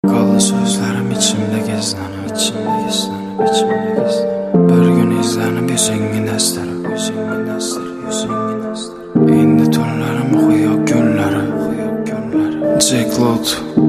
Qalı sözlerim içimde gizlenib, bir gün izlenib yüzüngün əstirib, İndi tünlərim oxuyub günləri, Jack Lot,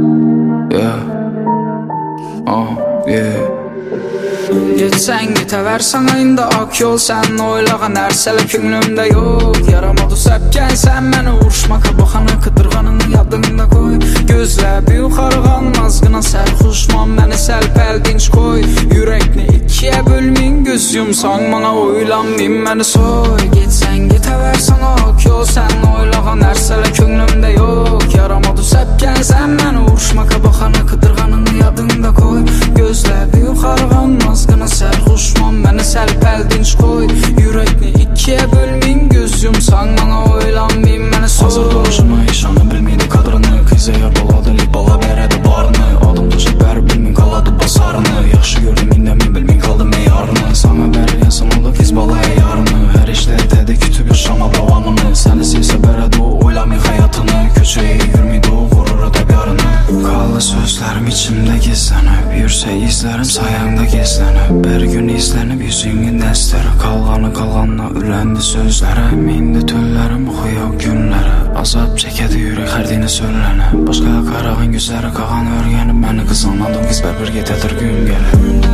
Geçsen gitəversən indi ak yol, sən oylağan ərsələ künlümdə yox. Yaramadı səpkən sən məni vuruşmaka baxana qıdırğanını yadında qoy. Gözləbi yuxarıqan mazqına sərxuşman məni səlpəldinç qoy. Yürəkni ikiyə bölmin göz yumsan bana oylanmayın məni soy. Geçsən gitəversən ak yol, sən oylağan ərsələ künlümdə yox. Yaramadı səpkən sən məni vuruşmaka baxana qıdırğanını yadında qoy. Gözləbi yuxarıqan mazqına sərxuşman məni səlpəldinç qoy. Yürəkni ikiyə bölmin göz yumsan bana oylanmayın məni soy. Hazır doğuşuma işanı bilmiydi kadrını, qizəyə baladı libala verədi barını. Adım daşı bəri bilmin qaladı basarını. Yaxşı gördüm indəmin bilmin qaldı meyarını. Sana bəri yansın oldu fiz balaya yarını. Hər işdə tədi kütüb yaşama davamını. Səni sevsə bərədi o oylamayın həyatını. Köçəyə yürmiydi o vurur təbiarını. Qalı sözlərim içimdə gizlənib, yürsə izlərim sayəndə gizlənib. Bir gün izlənib yüzüngün dəstəri, qalğanına üləndi sözlərim. İndi tünlərim oxuyub günləri, azab çəkədi yürək hərdiyini söylənə. Başqa qarağın güzləri qağan örgənib, məni qızanmadım qız bir getədir gün gəlib.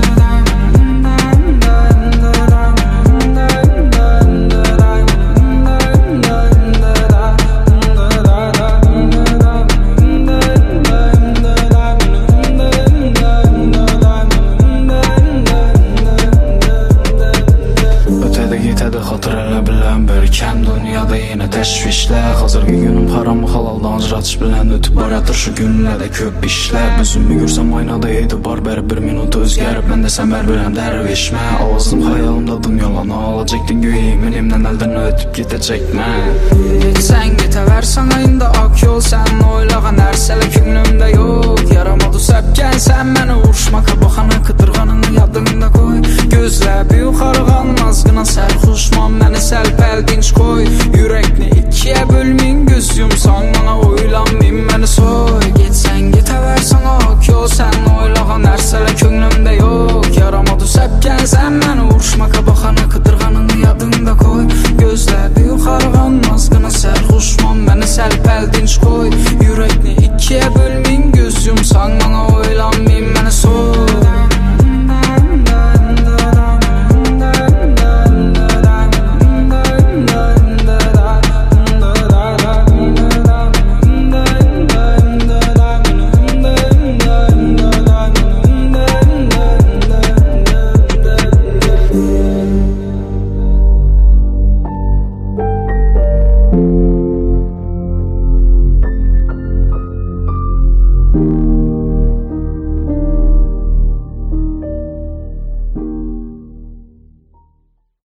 Kəm dünyada yenə təşvişlər, hazırki günüm haramı halalda ancratış bilən ötüb baradır şu günlərdə köp işlər. Özümü görsəm aynada etibar bəri bir minut özgərib, mən də sən bər biləm dərvişmə. Avazım xəyalımda dünyalanı alacaqdın göyüm, elimdən əldən ötüb getəcəkmə. Geçsən gitəversən indi ak yol, sən oylağan ərsələ künlümdə yox.